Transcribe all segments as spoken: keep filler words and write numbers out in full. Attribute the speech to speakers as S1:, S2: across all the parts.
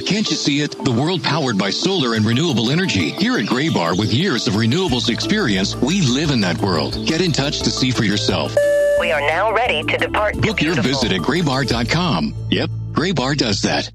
S1: can't you see it? The world powered by solar and renewable energy. Here at Graybar, with years of renewables experience, we live in that world. Get in touch to see for yourself.
S2: We are now ready to depart.
S1: Book your visit at graybar dot com. Yep, Graybar does that.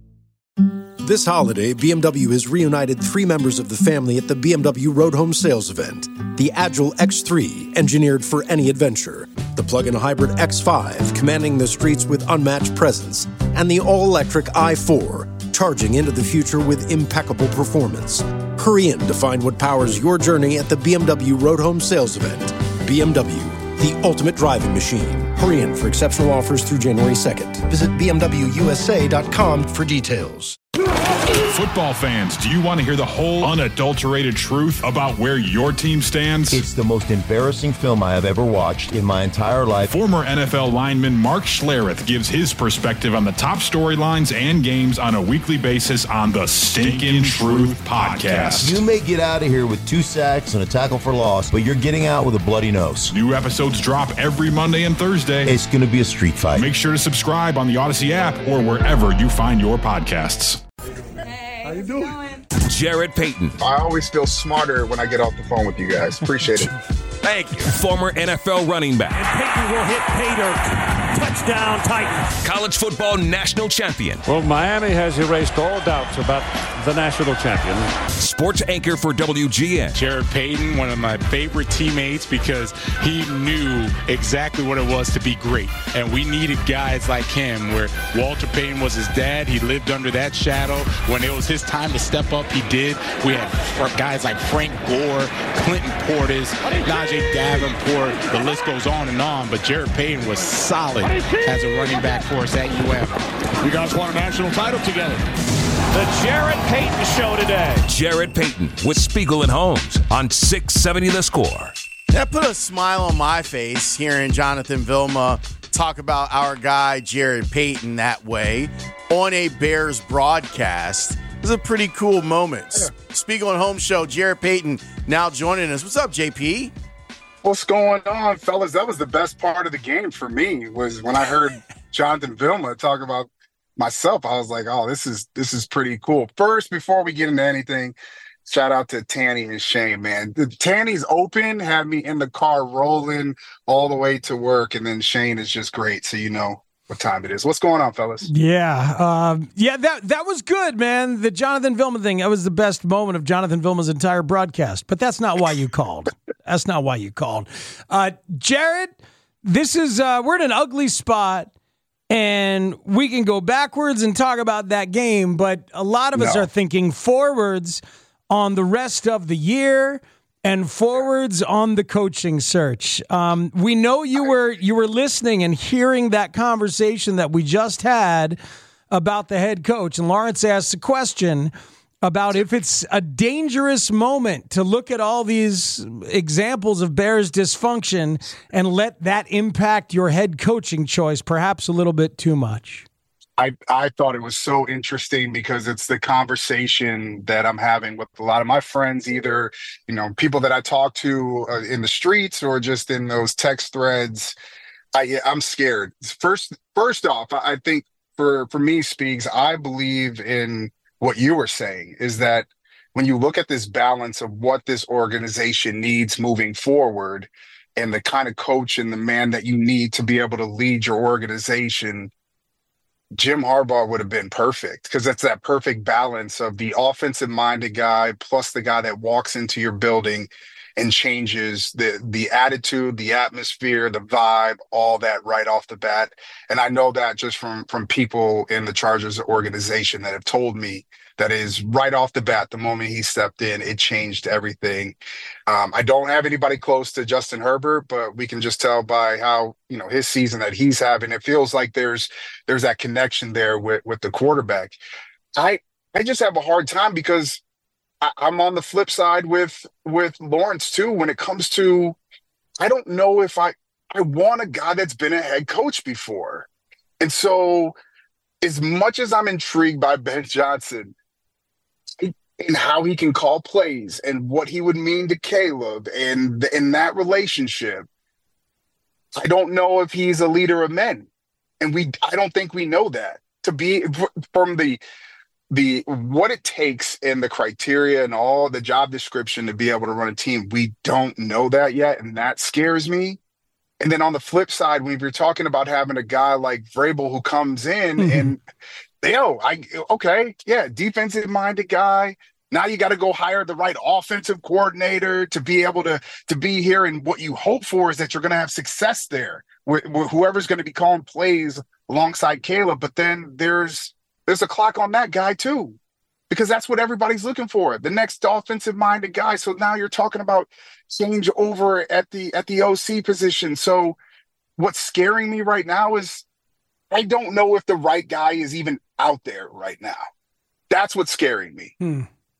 S3: This holiday, B M W has reunited three members of the family at the B M W Road Home Sales Event. The Agile X three, engineered for any adventure. The plug-in hybrid X five, commanding the streets with unmatched presence. And the all-electric i four, charging into the future with impeccable performance. Hurry in to find what powers your journey at the B M W Road Home Sales Event. B M W, the ultimate driving machine. Hurry in for exceptional offers through January second. Visit b m w u s a dot com for details.
S4: Football fans, do you want to hear the whole unadulterated truth about where your team stands?
S5: It's the most embarrassing film I have ever watched in my entire life.
S4: Former N F L lineman Mark Schlereth gives his perspective on the top storylines and games on a weekly basis on the Stinkin' Truth Podcast.
S5: You may get out of here with two sacks and a tackle for loss, but you're getting out with a bloody nose.
S4: New episodes drop every Monday and Thursday.
S5: It's going to be a street fight.
S4: Make sure to subscribe on the Odyssey app or wherever you find your podcasts.
S6: How you doing?
S7: Jarrett Payton.
S8: I always feel smarter when I get off the phone with you guys. Appreciate it.
S7: Thank you. Former N F L running back.
S6: And Payton will hit Pater. Touchdown, Titans.
S7: College football national champion.
S9: Well, Miami has erased all doubts about the national champion.
S7: Sports anchor for W G N.
S10: Jarrett Payton, one of my favorite teammates because he knew exactly what it was to be great. And we needed guys like him where Walter Payton was his dad. He lived under that shadow. When it was his time to step up, he did. We had guys like Frank Gore, Clinton Portis, Najee Davenport. The list goes on and on. But Jarrett Payton was solid as a running back for us at U M.
S11: You guys won a national title together.
S6: The Jarrett Payton Show today.
S7: Jarrett Payton with Spiegel and Holmes on six seventy The Score.
S12: That put a smile on my face hearing Jonathan Vilma talk about our guy Jarrett Payton that way on a Bears broadcast. It was a pretty cool moment. Yeah. Spiegel and Holmes Show, Jarrett Payton now joining us. What's up, J P?
S8: What's going on, fellas? That was the best part of the game for me, was when I heard Jonathan Vilma talk about myself. I was like, oh, this is this is pretty cool. First, before we get into anything, shout out to Tanny and Shane, man. The Tanny's open had me in the car rolling all the way to work, and then Shane is just great, so you know what time it is. What's going on, fellas?
S13: Yeah. Um, yeah, that that was good, man. The Jonathan Vilma thing, that was the best moment of Jonathan Vilma's entire broadcast. But that's not why you called. That's not why you called. Uh, Jarrett, this is, uh, we're in an ugly spot, and we can go backwards and talk about that game, but a lot of us
S8: No.
S13: are thinking forwards on the rest of the year and forwards on the coaching search. Um, we know you were you were listening and hearing that conversation that we just had about the head coach. And Lawrence asked a question about if it's a dangerous moment to look at all these examples of Bears dysfunction and let that impact your head coaching choice perhaps a little bit too much.
S8: I, I thought it was so interesting because it's the conversation that I'm having with a lot of my friends, either, you know, people that I talk to uh, in the streets or just in those text threads. I, I'm scared. First, first off, I think for, for me, Speaks, I believe in what you were saying, is that when you look at this balance of what this organization needs moving forward and the kind of coach and the man that you need to be able to lead your organization, Jim Harbaugh would have been perfect, because that's that perfect balance of the offensive-minded guy plus the guy that walks into your building and changes the the attitude, the atmosphere, the vibe, all that right off the bat. And I know that just from from people in the Chargers organization that have told me that is right off the bat, the moment he stepped in, it changed everything. Um, I don't have anybody close to Justin Herbert, but we can just tell by how, you know, his season that he's having, it feels like there's there's that connection there with, with the quarterback. I I just have a hard time because I, I'm on the flip side with with Lawrence too. When it comes to, I don't know if I I want a guy that's been a head coach before, and so as much as I'm intrigued by Ben Johnson and how he can call plays and what he would mean to Caleb and in that relationship, I don't know if he's a leader of men. And we, I don't think we know that. To be from the the what it takes and the criteria and all the job description to be able to run a team, we don't know that yet, and that scares me. And then on the flip side, when you're talking about having a guy like Vrabel who comes in mm-hmm. and, yo, I okay, yeah, defensive-minded guy. Now you got to go hire the right offensive coordinator to be able to to be here. And what you hope for is that you're going to have success there, with, with whoever's going to be calling plays alongside Caleb. But then there's there's a clock on that guy too, because that's what everybody's looking for, the next offensive-minded guy. So now you're talking about change over at the at the O C position. So what's scaring me right now is I don't know if the right guy is even out there right now. That's what's scaring me.
S12: Hmm.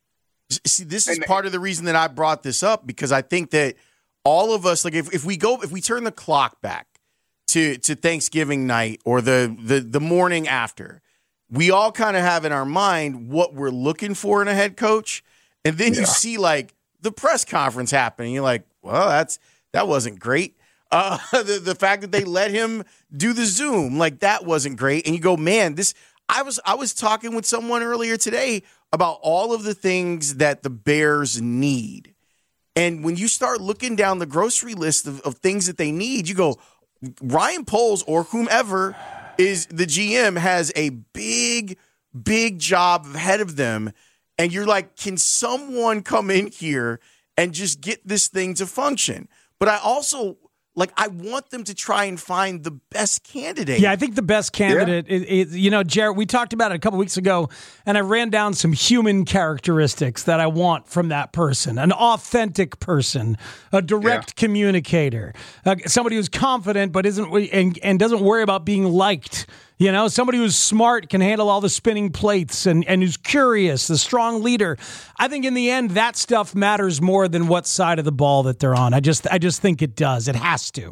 S12: See, this is part of the reason that I brought this up, because I think that all of us, like if, if we go, if we turn the clock back to, to Thanksgiving night or the, the, the morning after, we all kind of have in our mind what we're looking for in a head coach. And then yeah. you see like the press conference happening. You're like, well, that's, that wasn't great. Uh, the, the fact that they let him do the Zoom, like that wasn't great. And you go, man, this, I was, I was talking with someone earlier today about all of the things that the Bears need. And when you start looking down the grocery list of, of things that they need, you go, Ryan Poles or whomever is the G M has a big, big job ahead of them. And you're like, can someone come in here and just get this thing to function? But I also, like, I want them to try and find the best candidate.
S13: Yeah, I think the best candidate yeah. is, is, you know, Jared, we talked about it a couple weeks ago, and I ran down some human characteristics that I want from that person. An authentic person, a direct yeah. communicator, uh, somebody who's confident but isn't and, and doesn't worry about being liked. You know, somebody who's smart, can handle all the spinning plates, and, and who's curious, the strong leader. I think in the end, that stuff matters more than what side of the ball that they're on. I just I just think it does. It has to.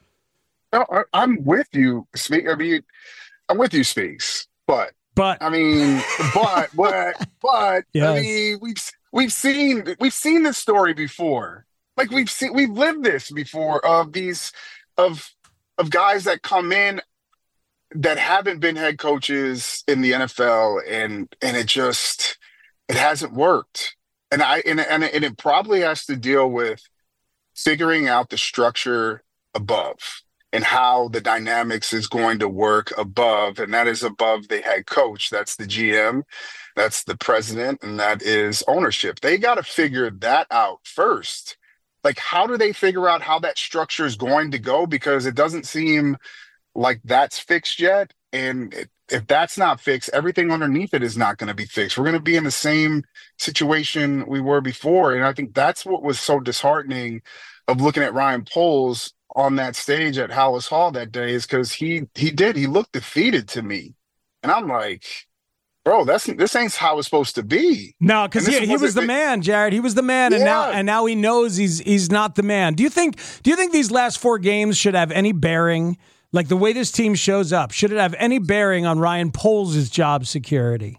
S8: No, I'm with you, Speak. I mean, I'm with you, Speaks. But,
S13: but
S8: I mean, but, but, but, yes. I mean, we've we've seen we've seen this story before. Like we've seen, we've lived this before of these of of guys that come in that haven't been head coaches in the N F L, and and it just it hasn't worked. And I and and, and it probably has to deal with figuring out the structure above and how the dynamics is going to work above, and that is above the head coach. That's the G M, that's the president, and that is ownership. They got to figure that out first. Like, how do they figure out how that structure is going to go? Because it doesn't seem like that's fixed yet. And it, if that's not fixed, everything underneath it is not going to be fixed. We're going to be in the same situation we were before. And I think that's what was so disheartening of looking at Ryan Poles on that stage at Hallis Hall that day, is because he he did. He looked defeated to me. And I'm like, bro, that's this ain't how it's supposed to be.
S13: No, because he, he was the man, Jared. He was the man, yeah. and now and now he knows he's he's not the man. Do you think do you think these last four games should have any bearing? Like the way this team shows up, should it have any bearing on Ryan Poles' job security?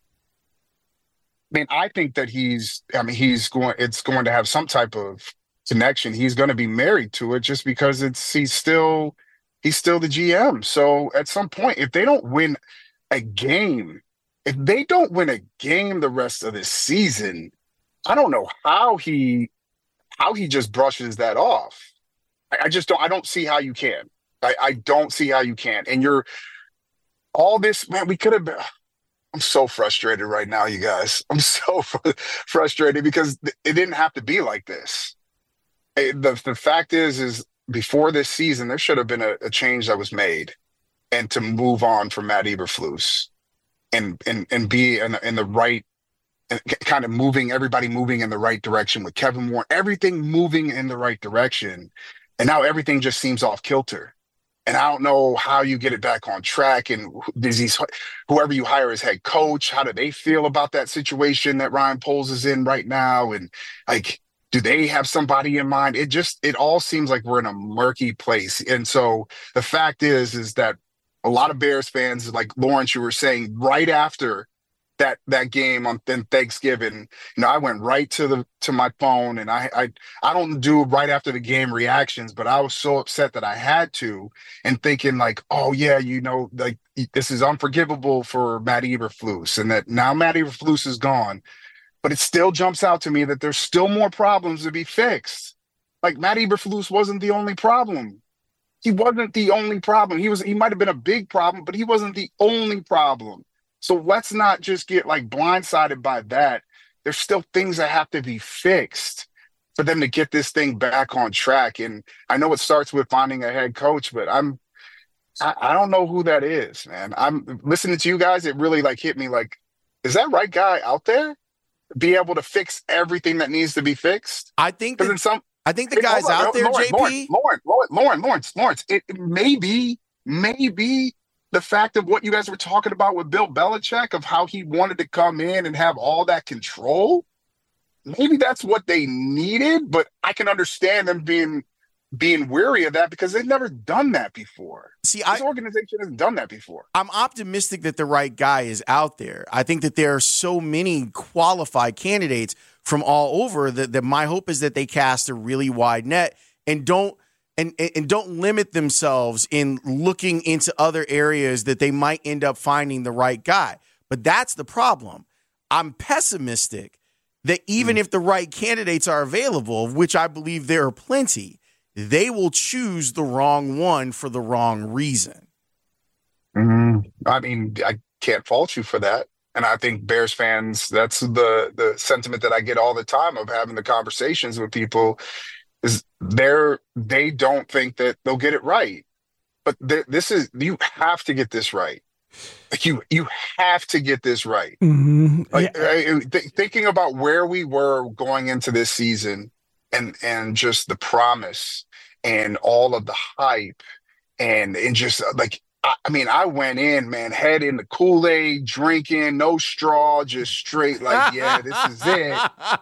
S8: I mean, I think that he's, I mean, he's going, it's going to have some type of connection. He's going to be married to it just because it's, he's still, he's still the G M. So at some point, if they don't win a game, if they don't win a game the rest of this season, I don't know how he, how he just brushes that off. I, I just don't, I don't see how you can. I, I don't see how you can. And you're all this, man, we could have been, I'm so frustrated right now, you guys. I'm so fr- frustrated because th- it didn't have to be like this. It, the, the fact is, is before this season, there should have been a, a change that was made, and to move on from Matt Eberflus and, and, and be in, in the right, kind of moving, everybody moving in the right direction with Kevin Warren, everything moving in the right direction. And now everything just seems off kilter. And I don't know how you get it back on track. And does he, whoever you hire as head coach, how do they feel about that situation that Ryan Poles is in right now? And like, do they have somebody in mind? It just, it all seems like we're in a murky place. And so the fact is, is that a lot of Bears fans, like Lawrence, you were saying, right after that that game on th- Thanksgiving, you know, I went right to the to my phone, and I I I don't do right after the game reactions, but I was so upset that I had to, and thinking like, oh yeah, you know, like this is unforgivable for Matt Eberflus, and that now Matt Eberflus is gone, but it still jumps out to me that there's still more problems to be fixed. Like Matt Eberflus wasn't the only problem. He wasn't the only problem. He was he might have been a big problem, but he wasn't the only problem. So let's not just get like blindsided by that. There's still things that have to be fixed for them to get this thing back on track. And I know it starts with finding a head coach, but I'm, I, I don't know who that is, man. I'm listening to you guys. It really like hit me like, is that right guy out there be able to fix everything that needs to be fixed?
S12: I think that,
S8: in some,
S12: I think the guys out there,
S8: Lauren,
S12: J P.
S8: Lauren, Lauren, Lauren, Lawrence, Lawrence, it may be, maybe the fact of what you guys were talking about with Bill Belichick, of how he wanted to come in and have all that control. Maybe that's what they needed, but I can understand them being being weary of that because they've never done that before.
S12: See,
S8: this
S12: I,
S8: organization hasn't done that before.
S12: I'm optimistic that the right guy is out there. I think that there are so many qualified candidates from all over that, that my hope is that they cast a really wide net and don't And, and don't limit themselves in looking into other areas that they might end up finding the right guy. But that's the problem. I'm pessimistic that even mm. if the right candidates are available, of which I believe there are plenty, they will choose the wrong one for the wrong reason.
S8: Mm, I mean, I can't fault you for that. And I think Bears fans, that's the the sentiment that I get all the time of having the conversations with people, is they're, they don't think that they'll get it right. But th- this is, you have to get this right. Like you, you have to get this right.
S13: Mm-hmm.
S8: Like
S13: Yeah.
S8: I, th- thinking about where we were going into this season and, and just the promise and all of the hype and, and just like, I, I mean, I went in, man, head in the Kool-Aid, drinking, no straw, just straight like, yeah, this is it.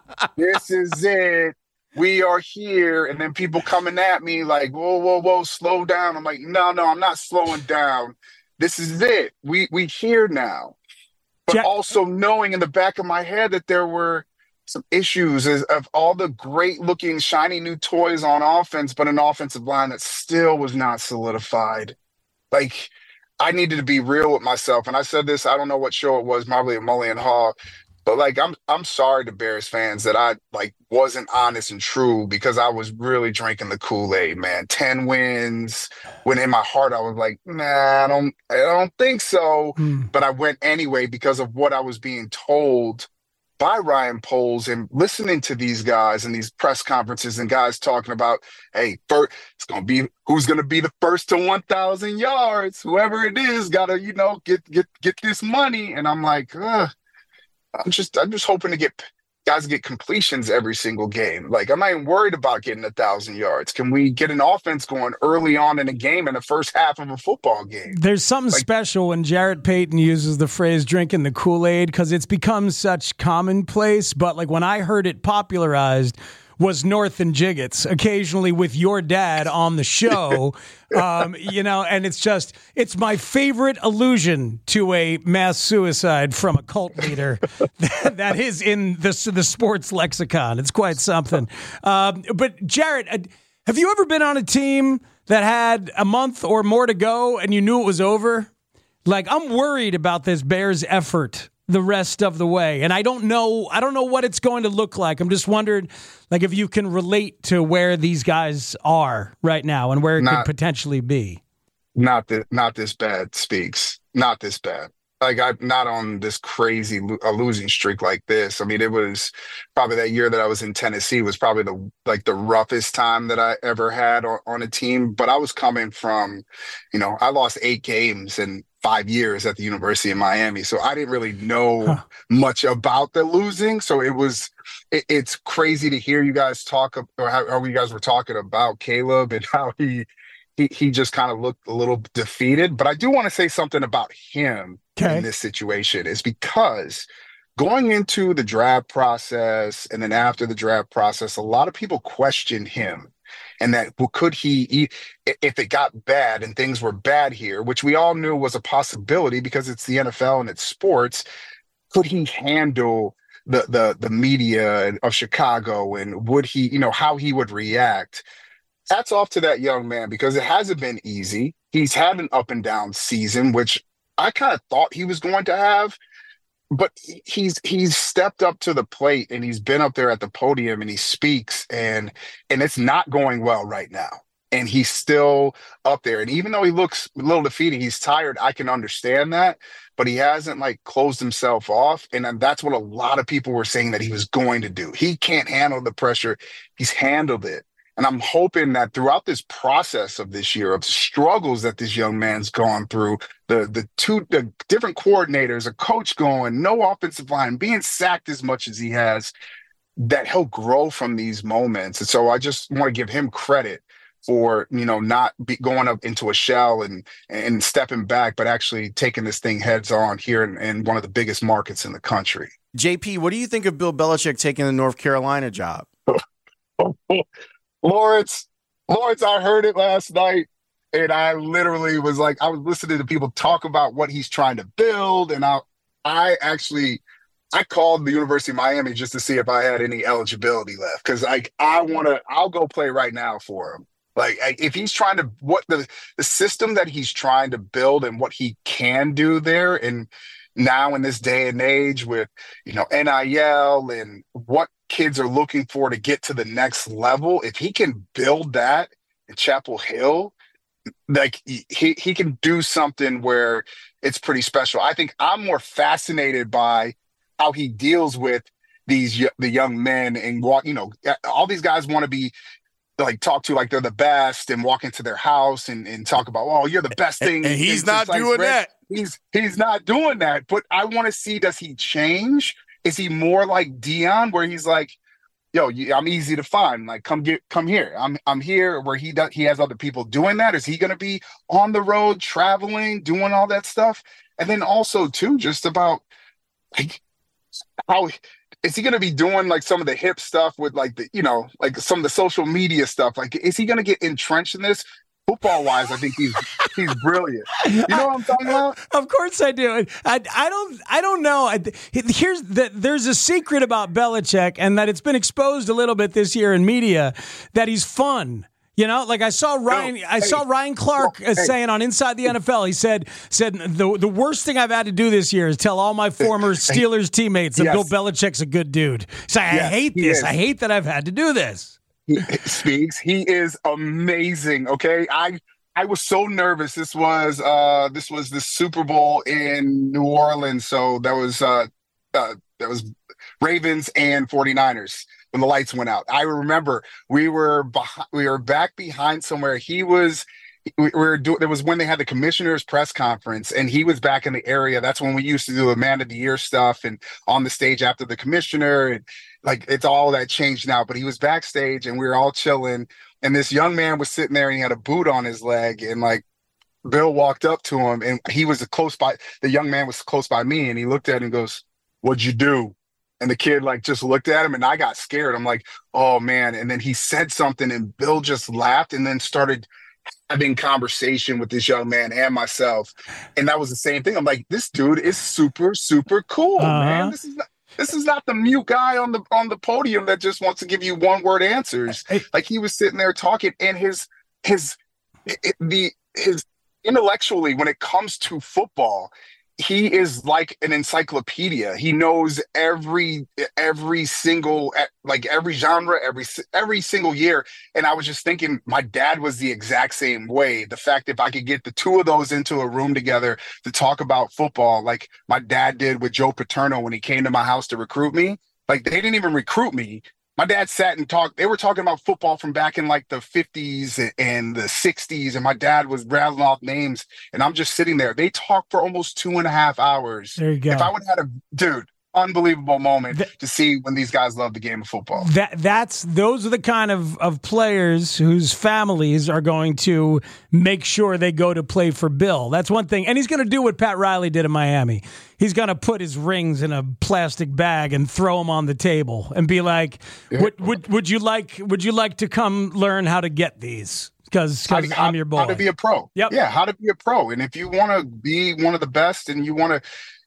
S8: This is it. We are here. And then people coming at me like, whoa, whoa, whoa, slow down. I'm like, no, no, I'm not slowing down. This is it. We we here now. But
S13: Jack-
S8: also knowing in the back of my head that there were some issues as, of all the great looking, shiny new toys on offense, but an offensive line that still was not solidified. Like, I needed to be real with myself. And I said this, I don't know what show it was, probably at Mully and Hall. But like, I'm I'm sorry to Bears fans that I like wasn't honest and true, because I was really drinking the Kool-Aid, man. Ten wins. When in my heart I was like, nah, I don't I don't think so. Mm. But I went anyway because of what I was being told by Ryan Poles and listening to these guys and these press conferences and guys talking about, hey, first, it's gonna be who's gonna be the first to one thousand yards. Whoever it is, gotta you know get get get this money. And I'm like, ugh. I'm just, I'm just hoping to get guys to get completions every single game. Like, I'm not even worried about getting a thousand yards. Can we get an offense going early on in a game in the first half of a football game?
S13: There's something like, special when Jarrett Payton uses the phrase drinking the Kool-Aid, because it's become such commonplace. But like when I heard it popularized was North and Jiggets, occasionally with your dad on the show, um, you know, and it's just, it's my favorite allusion to a mass suicide from a cult leader that, that is in the, the sports lexicon. It's quite something. Um, but Jarrett, have you ever been on a team that had a month or more to go and you knew it was over? Like, I'm worried about this Bears effort the rest of the way. And I don't know, I don't know what it's going to look like. I'm just wondering, like, if you can relate to where these guys are right now and where it not, could potentially be.
S8: Not that, not this bad, Speaks. Not this bad. Like, I'm not on this crazy lo- a losing streak like this. I mean, it was probably that year that I was in Tennessee was probably the like the roughest time that I ever had on, on a team. But I was coming from, you know, I lost eight games and five years at the University of Miami. So I didn't really know huh. much about the losing. So it was, it, it's crazy to hear you guys talk, or how, how you guys were talking about Caleb and how he, he, he just kind of looked a little defeated. But I do want to say something about him okay. in this situation, is because going into the draft process and then after the draft process, a lot of people question him. And that, well, could he, if it got bad and things were bad here, which we all knew was a possibility because it's the N F L and it's sports, could he handle the the the media of Chicago, and would he, you know, how he would react? Hats off to that young man, because it hasn't been easy. He's had an up and down season, which I kind of thought he was going to have, but he's he's stepped up to the plate, and he's been up there at the podium, and he speaks, and and it's not going well right now. And he's still up there. And even though he looks a little defeated, he's tired. I can understand that, but he hasn't like closed himself off. And that's what a lot of people were saying that he was going to do. He can't handle the pressure. He's handled it. And I'm hoping that throughout this process of this year, of struggles that this young man's gone through, the the two the different coordinators, a coach going, no offensive line, being sacked as much as he has, that he'll grow from these moments. And so I just want to give him credit for, you know, not be going up into a shell and and stepping back, but actually taking this thing heads on here in, in one of the biggest markets in the country.
S12: J P, what do you think of Bill Belichick taking the North Carolina job?
S8: Lawrence, Lawrence, I heard it last night, and I literally was like, I was listening to people talk about what he's trying to build, and I, I actually, I called the University of Miami just to see if I had any eligibility left, because like I want to, I'll go play right now for him. Like if he's trying to, what the the system that he's trying to build and what he can do there, and now in this day and age with, you know, N I L and what kids are looking for to get to the next level, if he can build that in Chapel Hill, like he he can do something where it's pretty special. I think I'm more fascinated by how he deals with these the young men, and walk, you know, all these guys want to be like talk to like they're the best and walk into their house and, and talk about, oh, you're the best thing.
S12: And he's not doing that.
S8: He's he's not doing that. But I want to see, does he change? Is he more like Dion, where he's like, yo, I'm easy to find. Like, come get, come here. I'm I'm here. Where he does, he has other people doing that. Is he going to be on the road, traveling, doing all that stuff? And then also too, just about like how. Is he going to be doing like some of the hip stuff with like the, you know, like some of the social media stuff? Like, is he going to get entrenched in this? Football wise, I think he's he's brilliant. You know what I'm talking about?
S13: Of course I do. I, I don't I don't know. I, here's the, there's a secret about Belichick, and that it's been exposed a little bit this year in media, that he's fun. You know, like I saw Ryan, no, I hey, saw Ryan Clark no, saying hey. on Inside the N F L. He said, "said the the worst thing I've had to do this year is tell all my former Steelers teammates that yes. Bill Belichick's a good dude." So I yes, hate this. Is. I hate that I've had to do this.
S8: He speaks. He is amazing. Okay, I I was so nervous. This was uh this was the Super Bowl in New Orleans. So that was uh, uh that was Ravens and forty-niners. When the lights went out, I remember we were behind, we were back behind somewhere. He was, we were doing. There was when they had the commissioner's press conference, and he was back in the area. That's when we used to do the Man of the Year stuff, and on the stage after the commissioner, and like it's all that changed now. But he was backstage, and we were all chilling, and this young man was sitting there, and he had a boot on his leg, and like Bill walked up to him, and he was close by. The young man was close by me, and he looked at him and goes, "What'd you do?" And the kid like just looked at him, and I got scared. I'm like, oh man. And then he said something, and Bill just laughed and then started having conversation with this young man and myself. And that was the same thing. I'm like, this dude is super, super cool, uh-huh. man. This is not this is not the mute guy on the on the podium that just wants to give you one word answers. Hey. Like he was sitting there talking, and his his it, the his intellectually, when it comes to football, he is like an encyclopedia. He knows every every single like every genre, every every single year. And I was just thinking, my dad was the exact same way. The fact if I could get the two of those into a room together to talk about football, like my dad did with Joe Paterno when he came to my house to recruit me. Like they didn't even recruit me. My dad sat and talked. They were talking about football from back in like the fifties and the sixties. And my dad was rattling off names. And I'm just sitting there. They talked for almost two and a half hours.
S13: There you go.
S8: If I would have had a dude, unbelievable moment that, to see when these guys love the game of football.
S13: That that's those are the kind of, of players whose families are going to make sure they go to play for Bill. That's one thing. And he's going to do what Pat Riley did in Miami. He's going to put his rings in a plastic bag and throw them on the table and be like, yeah. would, would would you like would you like to come learn how to get these? Because I'm your boy.
S8: How to be a pro.
S13: Yep.
S8: Yeah, how to be a pro. And if you want to be one of the best and you want to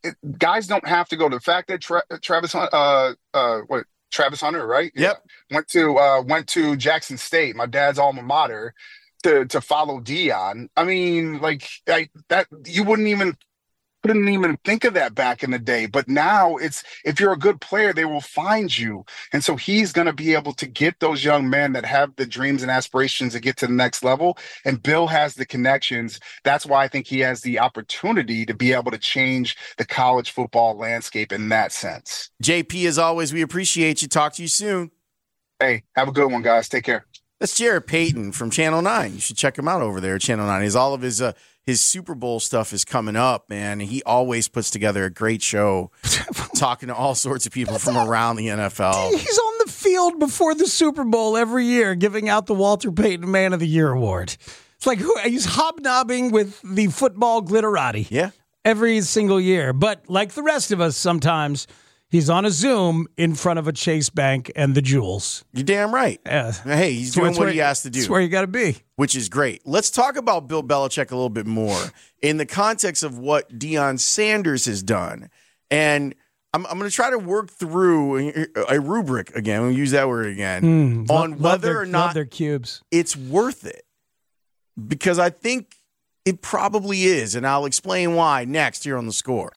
S8: it, guys don't have to go to the fact that Tra- Travis, uh, uh, what Travis Hunter, right?
S12: Yep.
S8: Yeah. Went to uh, went to Jackson State, my dad's alma mater, to to follow Deion. I mean, like I, that you wouldn't even. Couldn't even think of that back in the day. But now it's, if you're a good player, they will find you. And so he's going to be able to get those young men that have the dreams and aspirations to get to the next level. And Bill has the connections. That's why I think he has the opportunity to be able to change the college football landscape in that sense.
S12: J P, as always, we appreciate you. Talk to you soon.
S8: Hey, have a good one, guys. Take care.
S12: That's Jared Payton from Channel nine. You should check him out over there at Channel nine. He's all of his uh, his Super Bowl stuff is coming up, man. He always puts together a great show, talking to all sorts of people from around the N F L.
S13: He's on the field before the Super Bowl every year, giving out the Walter Payton Man of the Year award. It's like who, he's hobnobbing with the football glitterati.
S12: Yeah,
S13: every single year. But like the rest of us, sometimes he's on a Zoom in front of a Chase Bank and the Jewels.
S12: You're damn right.
S13: Yeah.
S12: Hey, he's doing what he has to do.
S13: That's where you got to be.
S12: Which is great. Let's talk about Bill Belichick a little bit more in the context of what Deion Sanders has done. And I'm, I'm going to try to work through a rubric again. We'll use that word again.
S13: Mm,
S12: on
S13: love,
S12: whether
S13: love their,
S12: or not
S13: love their cubes.
S12: It's worth it. Because I think it probably is. And I'll explain why next here on The Score.